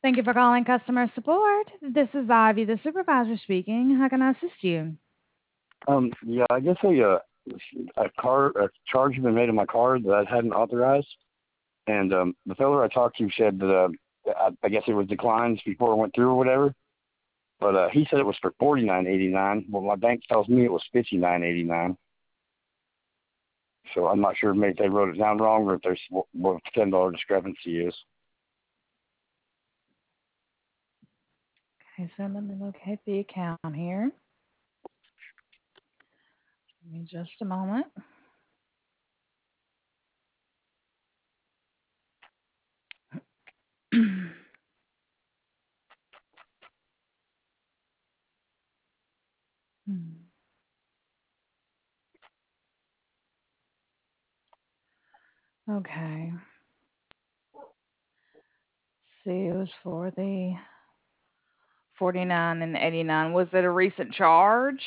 Thank you for calling customer support. This is Ivy, the supervisor speaking. How can I assist you? Yeah, I guess a charge had been made on my card that I hadn't authorized, and the fellow I talked to said that I guess it was declines before it went through or whatever. But he said it was for $49.89. Well, my bank tells me it was $59.89. So I'm not sure maybe they wrote it down wrong or if there's what the $10 discrepancy is. Okay, so let me locate the account here. Give me just a moment. Okay. See, it was for the 49 and 89. Was it a recent charge?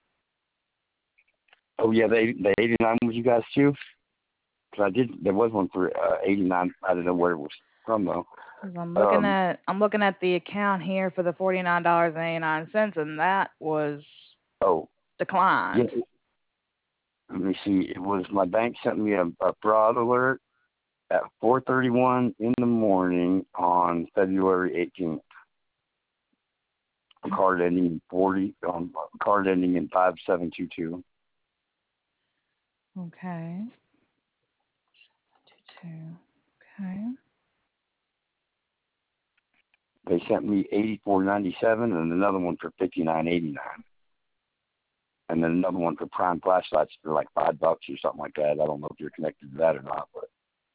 Oh yeah, the 89 was you guys too? Because there was one for 89. I don't know where it was from though. 'Cause I'm looking at the account here for the $49.89, and that was declined. Yeah. Let me see. It was my bank sent me a fraud alert at 4:31 in the morning on February 18th. A card ending in 5722. Okay. 722. Okay. They sent me $84.97 and another one for $59.89. And then another one for Prime flashlights for like $5 or something like that. I don't know if you're connected to that or not, but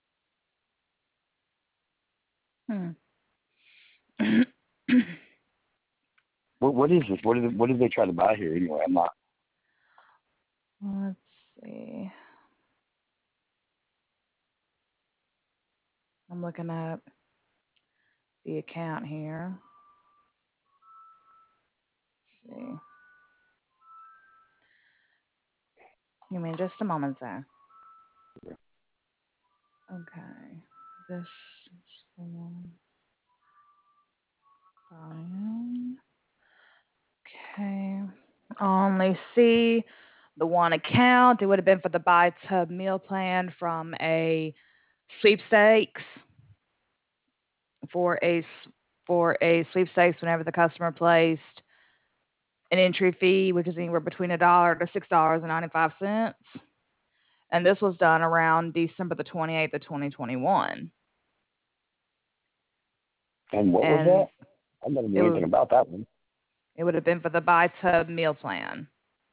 what is this? What did they try to buy here anyway? I'm not. Let's see. I'm looking at the account here. Let's see. Give me just a moment, sir. Okay. This is for Brian. Okay. Only see the one account. It would have been for the Buy Tub meal plan from a sweepstakes for a sweepstakes whenever the customer placed an entry fee, which is anywhere between $1 to $6.95. And this was done around December the 28th of 2021. And what was that? I never knew anything about that one. It would have been for the Buy Tub meal plan.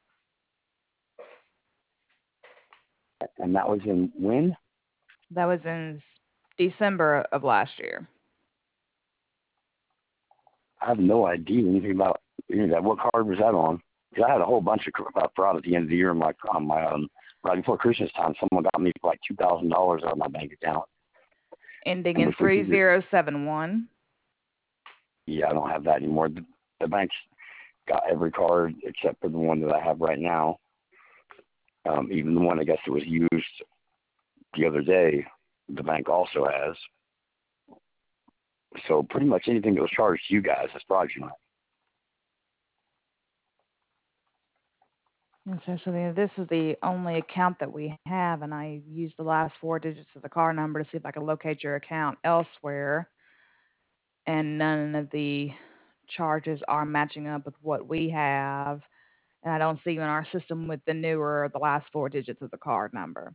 And that was in when? That was in December of last year. I have no idea anything about any of that. What card was that on? Because I had a whole bunch of fraud at the end of the year on my right before Christmas time. Someone got me for like $2,000 out of my bank account. Ending in 3071. Yeah, I don't have that anymore. The bank's got every card except for the one that I have right now. Even the one I guess that was used the other day, the bank also has. So pretty much anything that was charged to you guys is fraudulent. Okay, so this is the only account that we have, and I used the last 4 digits of the card number to see if I could locate your account elsewhere. And none of the charges are matching up with what we have. And I don't see you in our system with the last 4 digits of the card number.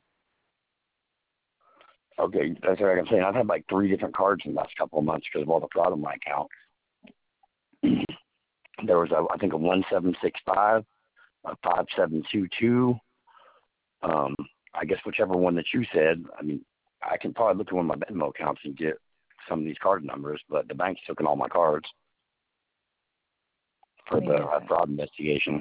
Okay, that's what I'm saying. I've had like 3 different cards in the last couple of months because of all the fraud on my account. There was, I think, a 1765, a 5722. I guess whichever one that you said. I mean, I can probably look at one of my Venmo accounts and get some of these card numbers, but the bank's taken all my cards for the fraud investigation.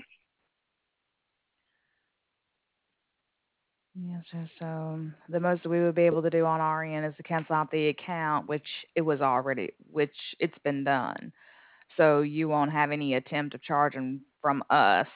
Yes, sir. So the most we would be able to do on our end is to cancel out the account, which it's been done. So you won't have any attempt of charging from us.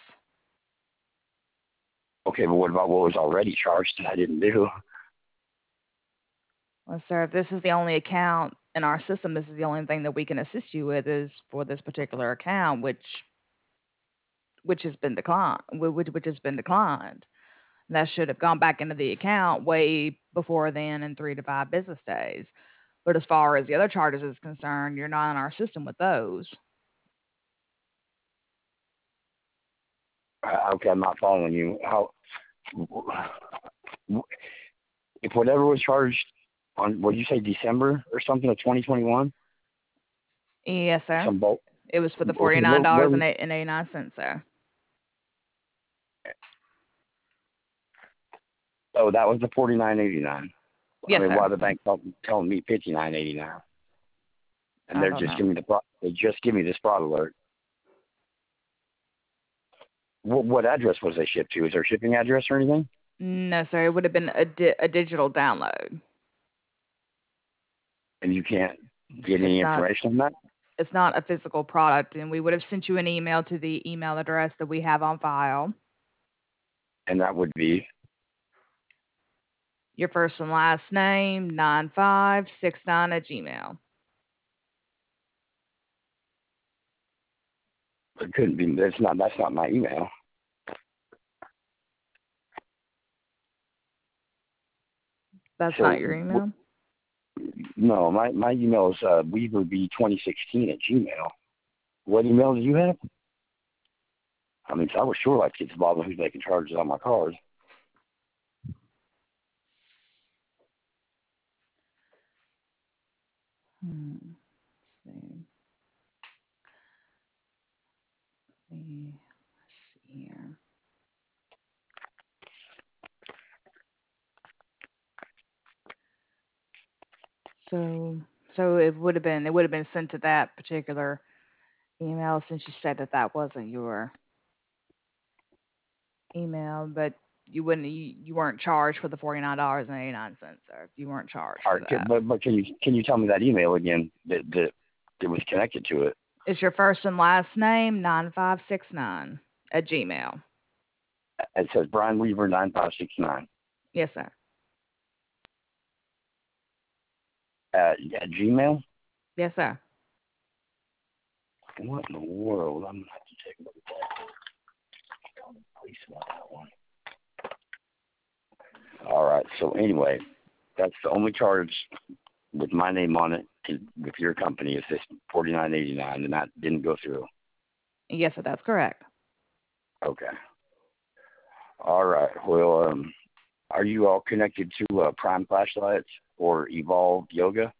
Okay, but what about what was already charged that I didn't do? Well, sir, if this is the only account in our system, this is the only thing that we can assist you with is for this particular account, which has been declined, which has been declined. That should have gone back into the account way before then in 3 to 5 business days. But as far as the other charges is concerned, you're not in our system with those. Okay, I'm not following you. How if whatever was charged on what did you say December or something of 2021? Yes, sir. Some bulk. It was for the Okay, where $49.89, sir. oh, that was the $49.89. Yes, I mean, sir. why the bank telling me $59.89? And I they're don't just know. giving me they just give me this fraud alert. What address was they shipped to? Is there a shipping address or anything? No, sir. It would have been a digital download. And you can't get any It's not information on that? it's not a physical product, and we would have sent you an email to the email address that we have on file. And that would be, Your first and last name, 9569 at Gmail. it couldn't be, that's not my email. That's So, not your email? no, my email is WeaverB2016 at Gmail. What email do you have? I mean, I was sure like it's Bob who's making charges on my card. Let's see. Let's see here. So it would have been sent to that particular email since you said that that wasn't your email, but you weren't charged for the $49.89, sir. You weren't charged All for right, that. but can you tell me that email again that was connected to it? It's your first and last name, 9569 at Gmail. It says Brian Weaver 9569 Yes, sir. at Gmail. Yes, sir. What in the world? I'm gonna have to take a look at that. Please want that one. All right. So anyway, that's the only charge with my name on it with your company is this $49.89, and that didn't go through. Yes, sir, that's correct. Okay. All right. Well, are you all connected to Prime Flashlights or Evolve Yoga?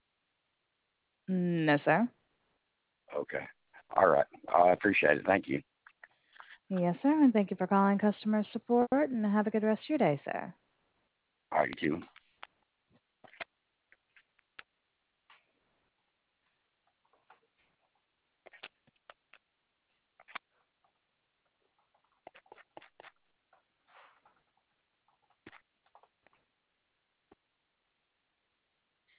No, sir. Okay. All right. I appreciate it. Thank you. Yes, sir, and thank you for calling customer support, and have a good rest of your day, sir. All right, you too.